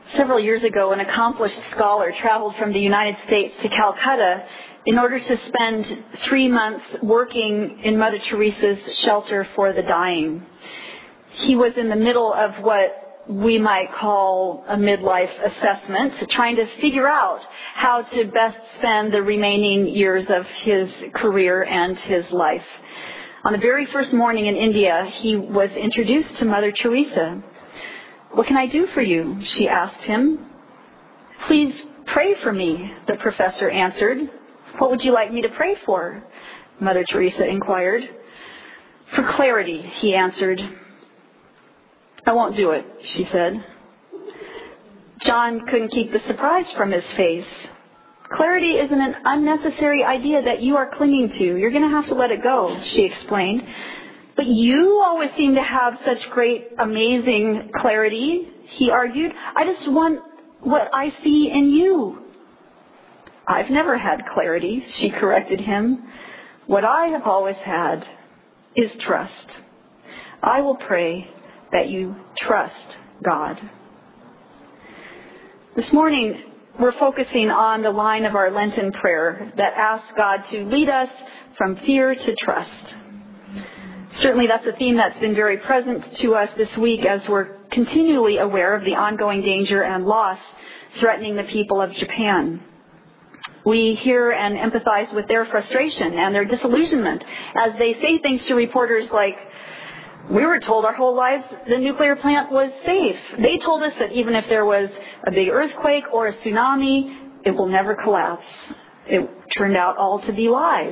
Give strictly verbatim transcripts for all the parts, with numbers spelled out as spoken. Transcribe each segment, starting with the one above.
Several years ago, an accomplished scholar traveled from the United States to Calcutta in order to spend three months working in Mother Teresa's shelter for the dying. He was in the middle of what we might call a midlife assessment, trying to figure out how to best spend the remaining years of his career and his life. On the very first morning in India, he was introduced to Mother Teresa. "What can I do for you?" she asked him. "Please pray for me," the professor answered. "What would you like me to pray for?" Mother Teresa inquired. "For clarity," he answered. "I won't do it," she said. John couldn't keep the surprise from his face. "Clarity isn't an unnecessary idea that you are clinging to. You're going to have to let it go," she explained. "But you always seem to have such great, amazing clarity," he argued. "I just want what I see in you." "I've never had clarity," she corrected him. "What I have always had is trust. I will pray that you trust God." This morning, we're focusing on the line of our Lenten prayer that asks God to lead us from fear to trust. Certainly that's a theme that's been very present to us this week as we're continually aware of the ongoing danger and loss threatening the people of Japan. We hear and empathize with their frustration and their disillusionment as they say things to reporters like, "We were told our whole lives the nuclear plant was safe. They told us that even if there was a big earthquake or a tsunami, it will never collapse. It turned out all to be lies."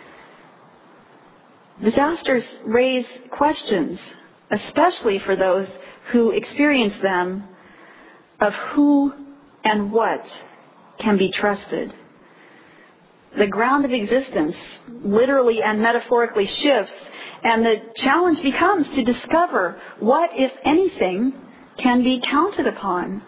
Disasters raise questions, especially for those who experience them, of who and what can be trusted. The ground of existence literally and metaphorically shifts, and the challenge becomes to discover what, if anything, can be counted upon.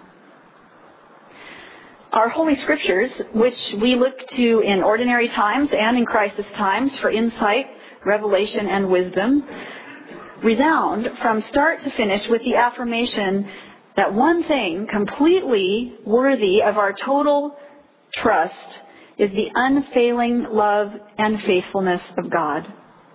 Our Holy Scriptures, which we look to in ordinary times and in crisis times for insight, revelation, and wisdom, resound from start to finish with the affirmation that one thing completely worthy of our total trust is the unfailing love and faithfulness of God.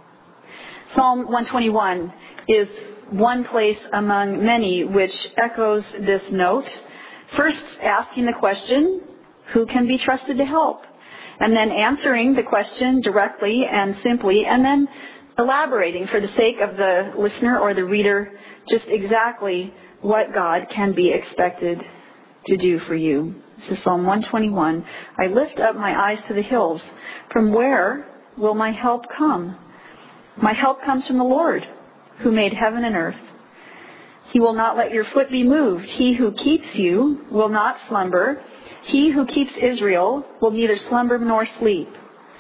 Psalm one twenty-one is one place among many which echoes this note, first asking the question, who can be trusted to help? And then answering the question directly and simply, and then elaborating for the sake of the listener or the reader just exactly what God can be expected to do for you. This is Psalm one twenty-one. "I lift up my eyes to the hills. From where will my help come? My help comes from the Lord, who made heaven and earth. He will not let your foot be moved. He who keeps you will not slumber. He who keeps Israel will neither slumber nor sleep.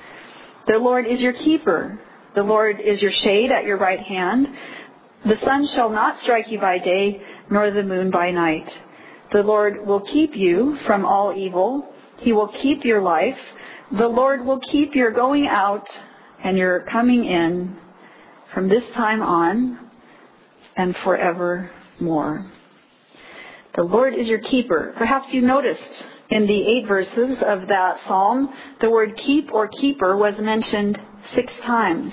The Lord is your keeper. The Lord is your shade at your right hand. The sun shall not strike you by day, nor the moon by night. The Lord will keep you from all evil. He will keep your life. The Lord will keep your going out and your coming in from this time on and forevermore." The Lord is your keeper. Perhaps you noticed in the eight verses of that psalm, the word keep or keeper was mentioned six times.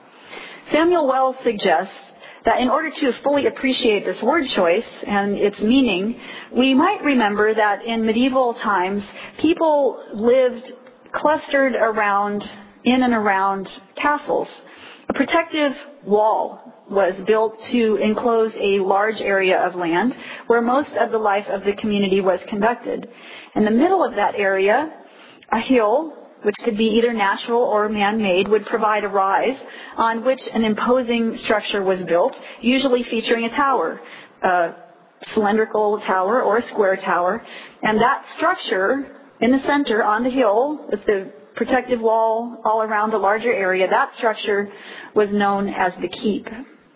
Samuel Wells suggests that in order to fully appreciate this word choice and its meaning, we might remember that in medieval times, people lived clustered around, in and around castles. A protective wall was built to enclose a large area of land where most of the life of the community was conducted. In the middle of that area, a hill, which could be either natural or man-made, would provide a rise on which an imposing structure was built, usually featuring a tower, a cylindrical tower or a square tower. And that structure in the center on the hill, with the protective wall all around the larger area, that structure was known as the keep.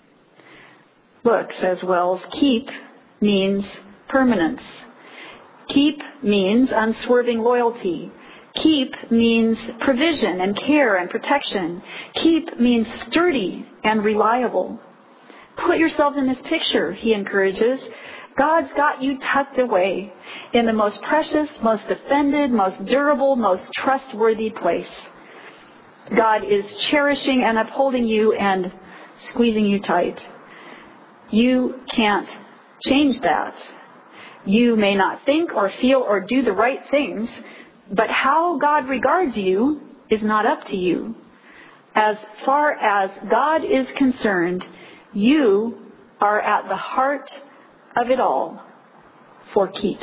Look, says Wells, keep means permanence. Keep means unswerving loyalty. Keep means provision and care and protection. Keep means sturdy and reliable. Put yourselves in this picture, he encourages. God's got you tucked away in the most precious, most defended, most durable, most trustworthy place. God is cherishing and upholding you and squeezing you tight. You can't change that. You may not think or feel or do the right things, but how God regards you is not up to you. As far as God is concerned, you are at the heart of it all for keeps.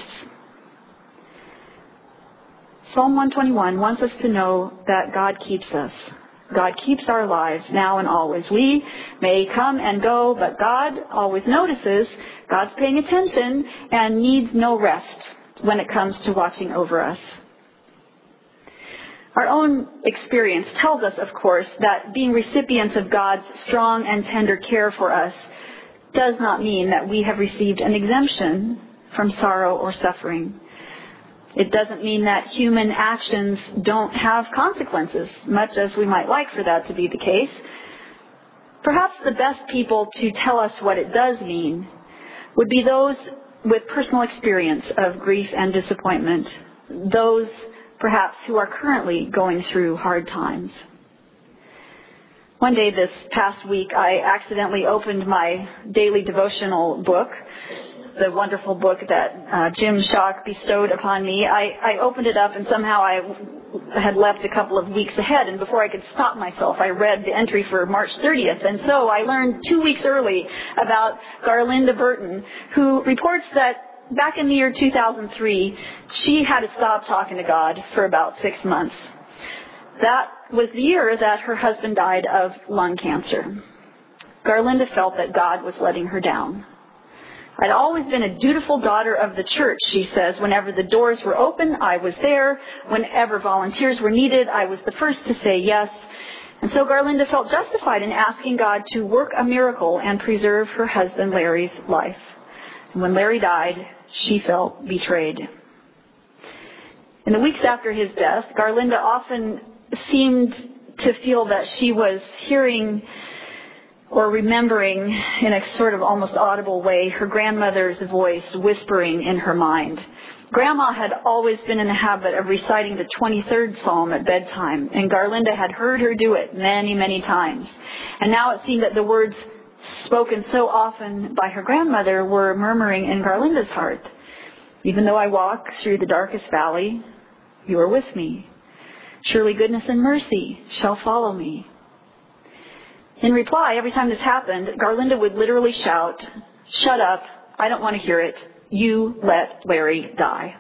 Psalm one twenty-one wants us to know that God keeps us. God keeps our lives now and always. We may come and go, but God always notices. God's paying attention and needs no rest when it comes to watching over us. Our own experience tells us, of course, that being recipients of God's strong and tender care for us does not mean that we have received an exemption from sorrow or suffering. It doesn't mean that human actions don't have consequences, much as we might like for that to be the case. Perhaps the best people to tell us what it does mean would be those with personal experience of grief and disappointment, those perhaps who are currently going through hard times. One day this past week, I accidentally opened my daily devotional book, the wonderful book that uh, Jim Schock bestowed upon me. I, I opened it up and somehow I had leapt a couple of weeks ahead, and before I could stop myself, I read the entry for March thirtieth. And so I learned two weeks early about Garlinda Burton, who reports that back in the year two thousand three, she had to stop talking to God for about six months. That was the year that her husband died of lung cancer. Garlinda felt that God was letting her down. I'd always been a dutiful daughter of the church, she says. Whenever the doors were open, I was there. Whenever volunteers were needed, I was the first to say yes. And so Garlinda felt justified in asking God to work a miracle and preserve her husband Larry's life. And when Larry died, she felt betrayed. In the weeks after his death, Garlinda often seemed to feel that she was hearing or remembering in a sort of almost audible way her grandmother's voice whispering in her mind. Grandma had always been in the habit of reciting the twenty-third Psalm at bedtime, and Garlinda had heard her do it many, many times. And now it seemed that the words spoken so often by her grandmother were murmuring in Garlinda's heart. Even though I walk through the darkest valley, you are with me. Surely goodness and mercy shall follow me. In reply, every time this happened, Garlinda would literally shout, "Shut up, I don't want to hear it. You let Larry die."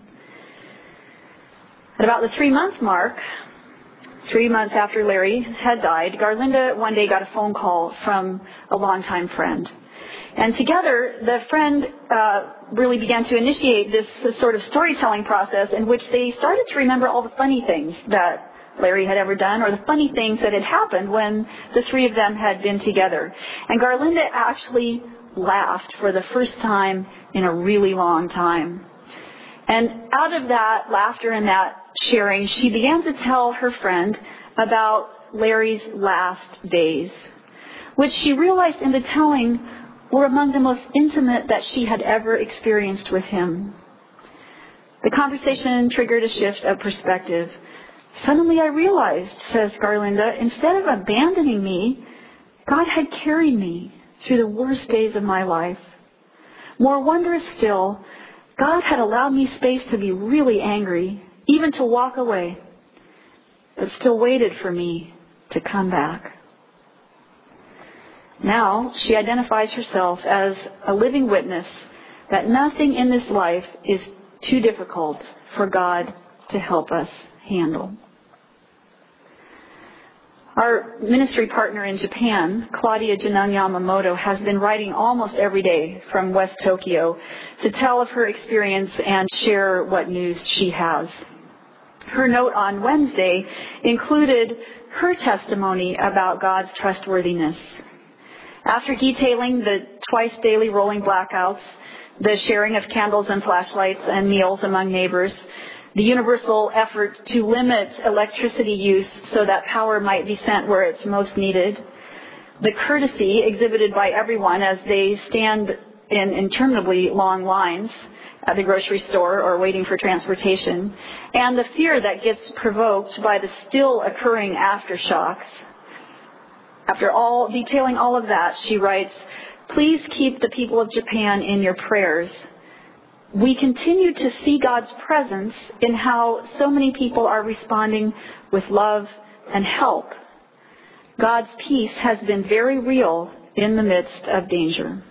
At about the three-month mark, three months after Larry had died, Garlinda one day got a phone call from a longtime friend. And together, the friend uh, really began to initiate this, this sort of storytelling process in which they started to remember all the funny things that Larry had ever done, or the funny things that had happened when the three of them had been together. And Garlinda actually laughed for the first time in a really long time. And out of that laughter and that sharing, she began to tell her friend about Larry's last days, which she realized in the telling were among the most intimate that she had ever experienced with him. The conversation triggered a shift of perspective. Suddenly I realized, says Garlinda, instead of abandoning me, God had carried me through the worst days of my life. More wondrous still, God had allowed me space to be really angry, even to walk away, but still waited for me to come back. Now she identifies herself as a living witness that nothing in this life is too difficult for God to help us handle. Our ministry partner in Japan, Claudia Janan Yamamoto, has been writing almost every day from West Tokyo to tell of her experience and share what news she has. Her note on Wednesday included her testimony about God's trustworthiness. After detailing the twice daily rolling blackouts, the sharing of candles and flashlights and meals among neighbors, the universal effort to limit electricity use so that power might be sent where it's most needed, the courtesy exhibited by everyone as they stand in interminably long lines at the grocery store or waiting for transportation, and the fear that gets provoked by the still occurring aftershocks. After all, detailing all of that, she writes, "Please keep the people of Japan in your prayers. We continue to see God's presence in how so many people are responding with love and help. God's peace has been very real in the midst of danger."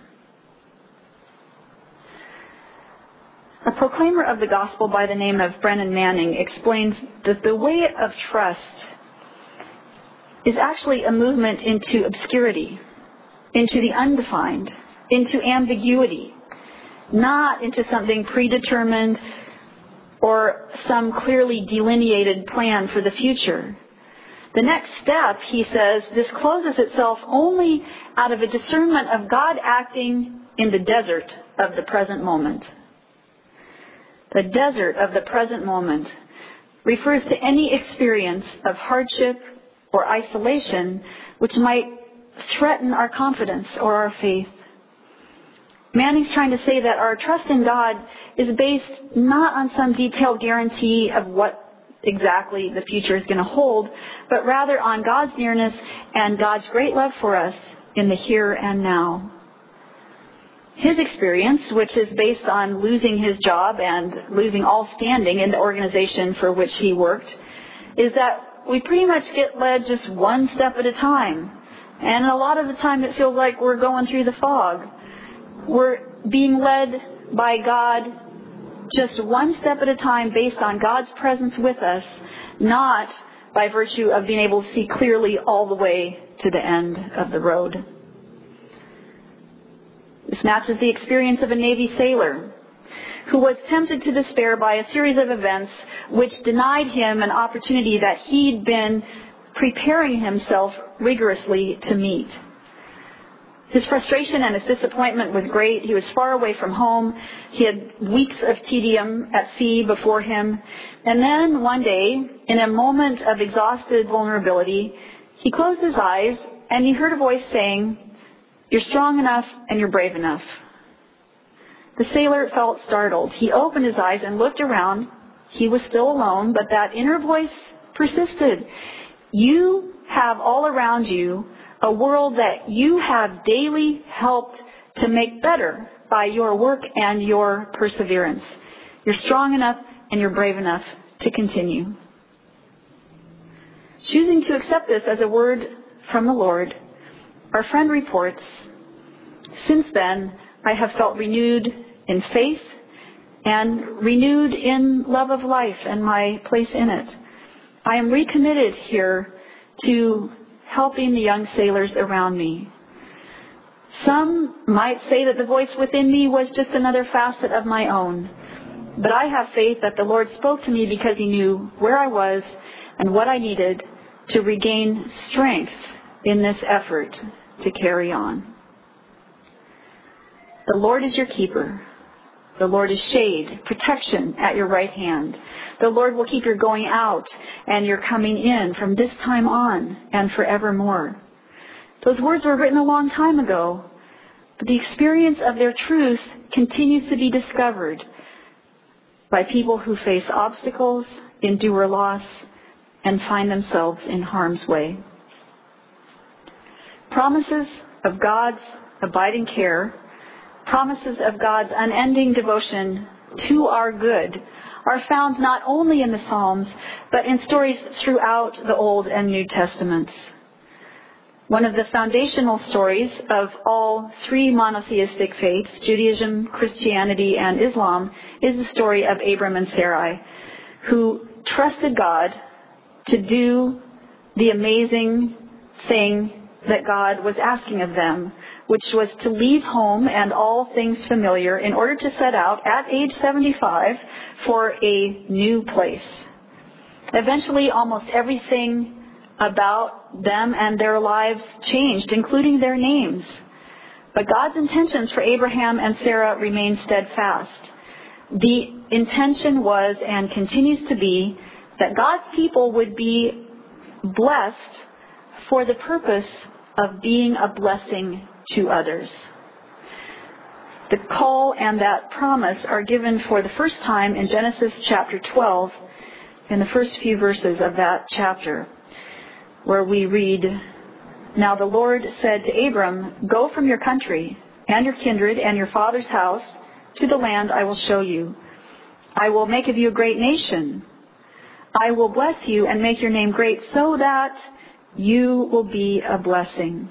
A proclaimer of the gospel by the name of Brennan Manning explains that the way of trust is actually a movement into obscurity, into the undefined, into ambiguity, not into something predetermined or some clearly delineated plan for the future. The next step, he says, discloses itself only out of a discernment of God acting in the desert of the present moment. The desert of the present moment refers to any experience of hardship or isolation which might threaten our confidence or our faith. Manning's trying to say that our trust in God is based not on some detailed guarantee of what exactly the future is going to hold, but rather on God's nearness and God's great love for us in the here and now. His experience, which is based on losing his job and losing all standing in the organization for which he worked, is that we pretty much get led just one step at a time. And a lot of the time it feels like we're going through the fog. We're being led by God just one step at a time based on God's presence with us, not by virtue of being able to see clearly all the way to the end of the road. This matches the experience of a Navy sailor who was tempted to despair by a series of events which denied him an opportunity that he'd been preparing himself rigorously to meet. His frustration and his disappointment was great. He was far away from home. He had weeks of tedium at sea before him. And then one day, in a moment of exhausted vulnerability, he closed his eyes and he heard a voice saying, "You're strong enough and you're brave enough." The sailor felt startled. He opened his eyes and looked around. He was still alone, but that inner voice persisted. You have all around you a world that you have daily helped to make better by your work and your perseverance. You're strong enough and you're brave enough to continue. Choosing to accept this as a word from the Lord, our friend reports, "Since then, I have felt renewed in faith and renewed in love of life and my place in it. I am recommitted here to helping the young sailors around me. Some might say that the voice within me was just another facet of my own, but I have faith that the Lord spoke to me because he knew where I was and what I needed to regain strength in this effort to carry on." The Lord is your keeper. The Lord is shade, protection at your right hand. The Lord will keep your going out and your coming in from this time on and forevermore. Those words were written a long time ago, but the experience of their truth continues to be discovered by people who face obstacles, endure loss, and find themselves in harm's way. Promises of God's abiding care, promises of God's unending devotion to our good are found not only in the Psalms, but in stories throughout the Old and New Testaments. One of the foundational stories of all three monotheistic faiths, Judaism, Christianity, and Islam, is the story of Abram and Sarai, who trusted God to do the amazing thing that God was asking of them, which was to leave home and all things familiar in order to set out at age seventy-five for a new place. Eventually, almost everything about them and their lives changed, including their names. But God's intentions for Abraham and Sarah remained steadfast. The intention was and continues to be that God's people would be blessed for the purpose of being a blessing to others. The call and that promise are given for the first time in Genesis chapter twelve, in the first few verses of that chapter, where we read, "Now the Lord said to Abram, 'Go from your country and your kindred and your father's house to the land I will show you. I will make of you a great nation. I will bless you and make your name great so that you will be a blessing.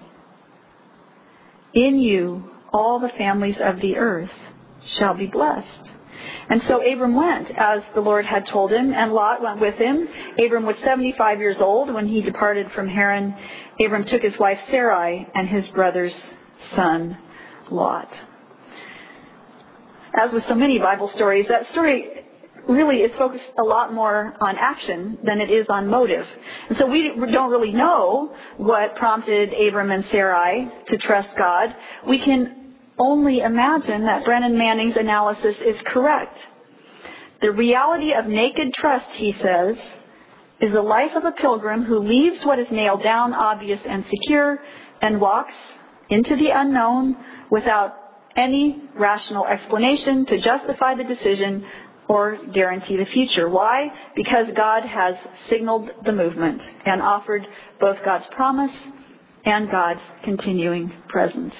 In you all the families of the earth shall be blessed.' And so Abram went, as the Lord had told him, and Lot went with him. Abram was seventy-five years old when he departed from Haran. Abram took his wife Sarai and his brother's son Lot." As with so many Bible stories, that story really is focused a lot more on action than it is on motive. And so we don't really know what prompted Abram and Sarai to trust God. We can only imagine that Brennan Manning's analysis is correct. The reality of naked trust, he says, is the life of a pilgrim who leaves what is nailed down, obvious, and secure, and walks into the unknown without any rational explanation to justify the decision or guarantee the future. Why? Because God has signaled the movement and offered both God's promise and God's continuing presence.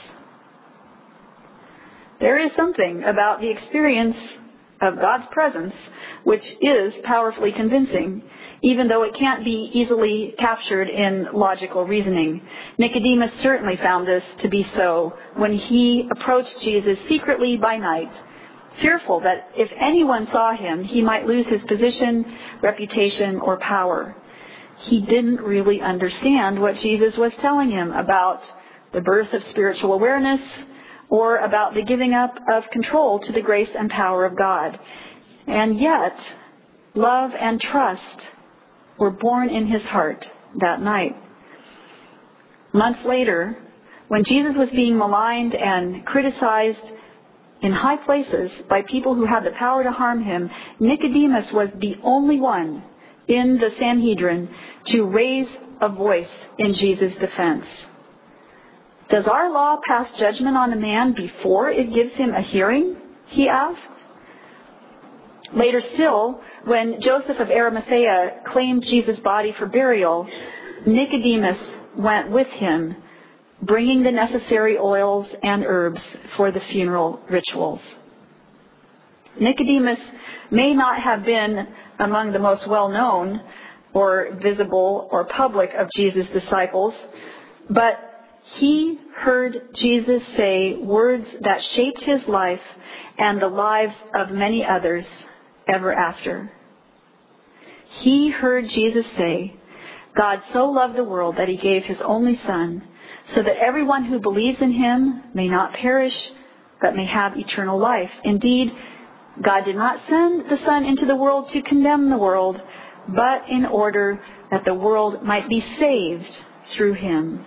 There is something about the experience of God's presence which is powerfully convincing, even though it can't be easily captured in logical reasoning. Nicodemus certainly found this to be so when he approached Jesus secretly by night, fearful that if anyone saw him, he might lose his position, reputation, or power. He didn't really understand what Jesus was telling him about the birth of spiritual awareness, or about the giving up of control to the grace and power of God. And yet, love and trust were born in his heart that night. Months later, when Jesus was being maligned and criticized in high places by people who had the power to harm him, Nicodemus was the only one in the Sanhedrin to raise a voice in Jesus' defense. "Does our law pass judgment on a man before it gives him a hearing?" he asked. Later still, when Joseph of Arimathea claimed Jesus' body for burial, Nicodemus went with him, bringing the necessary oils and herbs for the funeral rituals. Nicodemus may not have been among the most well-known or visible or public of Jesus' disciples, but he heard Jesus say words that shaped his life and the lives of many others ever after. He heard Jesus say, "God so loved the world that he gave his only Son, so that everyone who believes in him may not perish, but may have eternal life. Indeed, God did not send the Son into the world to condemn the world, but in order that the world might be saved through him."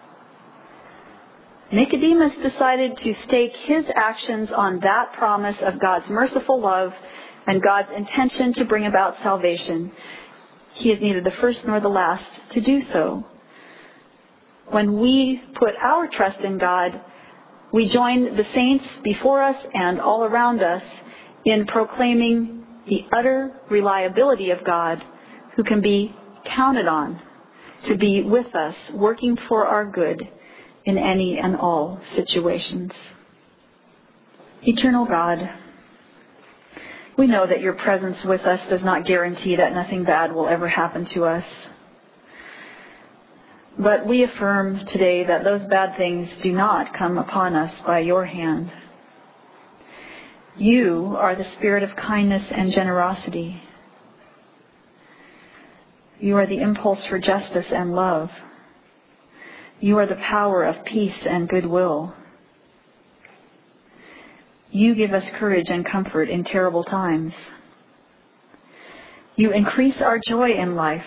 Nicodemus decided to stake his actions on that promise of God's merciful love and God's intention to bring about salvation. He is neither the first nor the last to do so. When we put our trust in God, we join the saints before us and all around us in proclaiming the utter reliability of God, who can be counted on to be with us, working for our good in any and all situations. Eternal God, we know that your presence with us does not guarantee that nothing bad will ever happen to us. But we affirm today that those bad things do not come upon us by your hand. You are the spirit of kindness and generosity. You are the impulse for justice and love. You are the power of peace and goodwill. You give us courage and comfort in terrible times. You increase our joy in life.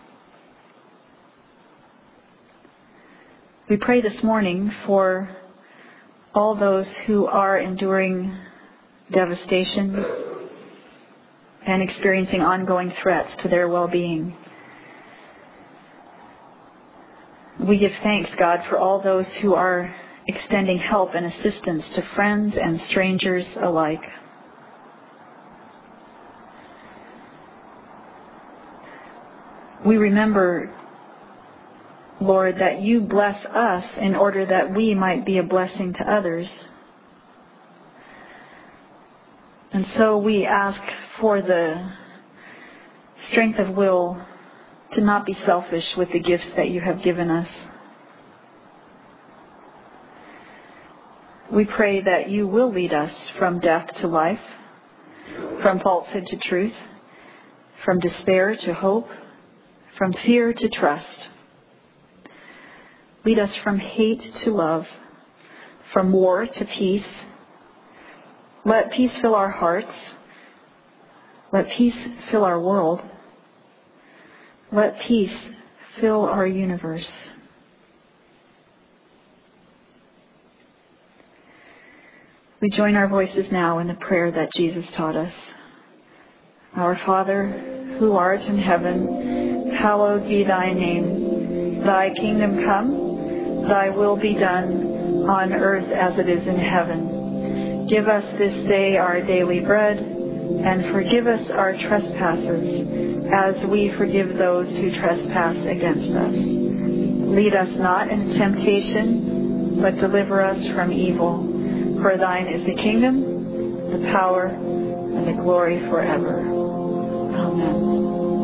We pray this morning for all those who are enduring devastation and experiencing ongoing threats to their well-being. We give thanks, God, for all those who are extending help and assistance to friends and strangers alike. We remember, Lord, that you bless us in order that we might be a blessing to others. And so we ask for the strength of will to not be selfish with the gifts that you have given us. We pray that you will lead us from death to life, from falsehood to truth, from despair to hope, from fear to trust. Lead us from hate to love, from war to peace. Let peace fill our hearts. Let peace fill our world. Let peace fill our universe. We join our voices now in the prayer that Jesus taught us. Our Father, who art in heaven, hallowed be thy name. Thy kingdom come, thy will be done, on earth as it is in heaven. Give us this day our daily bread, and forgive us our trespasses, as we forgive those who trespass against us. Lead us not into temptation, but deliver us from evil. For thine is the kingdom, the power, and the glory forever. Amen.